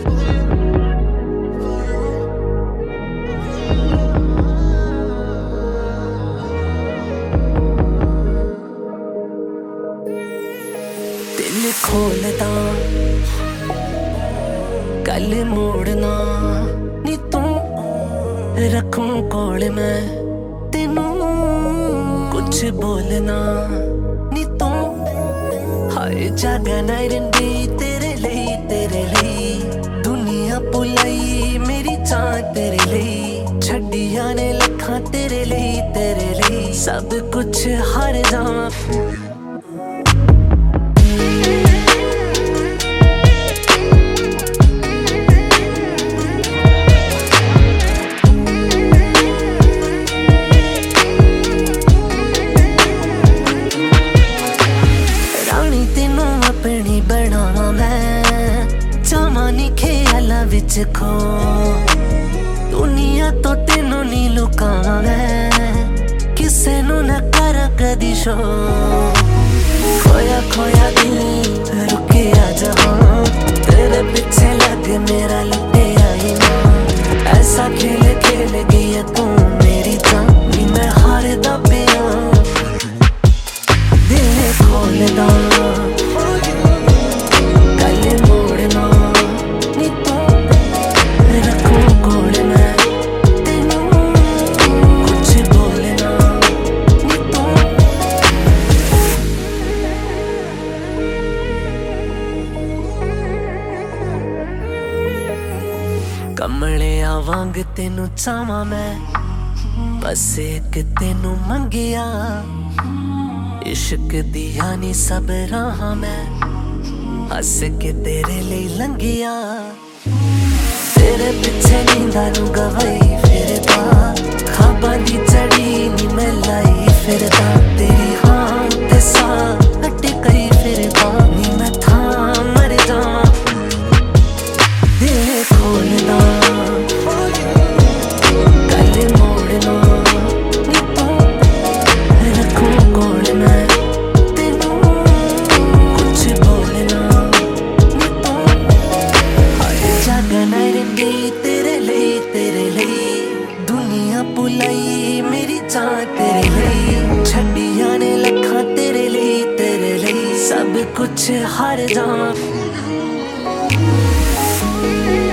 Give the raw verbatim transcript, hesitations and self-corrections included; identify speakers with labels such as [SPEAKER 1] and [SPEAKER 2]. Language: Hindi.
[SPEAKER 1] दिल खोलदा गल मोड़ना नी तू रखूं कोल मैं तेनू कुछ बोलना नी तू हाय जागा ना रंदी तेरे ਲਈ तेरे ਲਈ दुनिया भुलाई मेरी जान तेरे ਲਈ छड्डिया ने लखां तेरे ਲਈ तेरे ਲਈ सब कुछ हार जावां बनावा मैं जावानी ख्याला विच खो दुनिया तो तेनों नी लुकावा मैं किसे नू ना कर कदी शो खोया खोया दिल रुके आ जहां तेरे पीछे लग मेरा लुटे आई ना ऐसा खेल खेल गई तू मेरी जान नी मैं हारदा पिया दिल खोलदा कमलिया वांग तेनू चावा मैं बस एक तेनू मंगिया इश्क दिया नी सब राह मैं हस के तेरे लिए लंघिया तेरे पिछे नींदा नू गवाई फिरदा खाबां दी चढ़ी नी मैं लाई फिरदा तेरी हां ते सा अटकई फिरदा नी मैं था मर जावां दिल खोलदा तेरे ਲਈ तेरे ਲਈ दुनिया भुलाई मेरी जान तेरे ਲਈ छड्डिया ने लखां तेरे ਲਈ तेरे ਲਈ सब कुछ हार जावां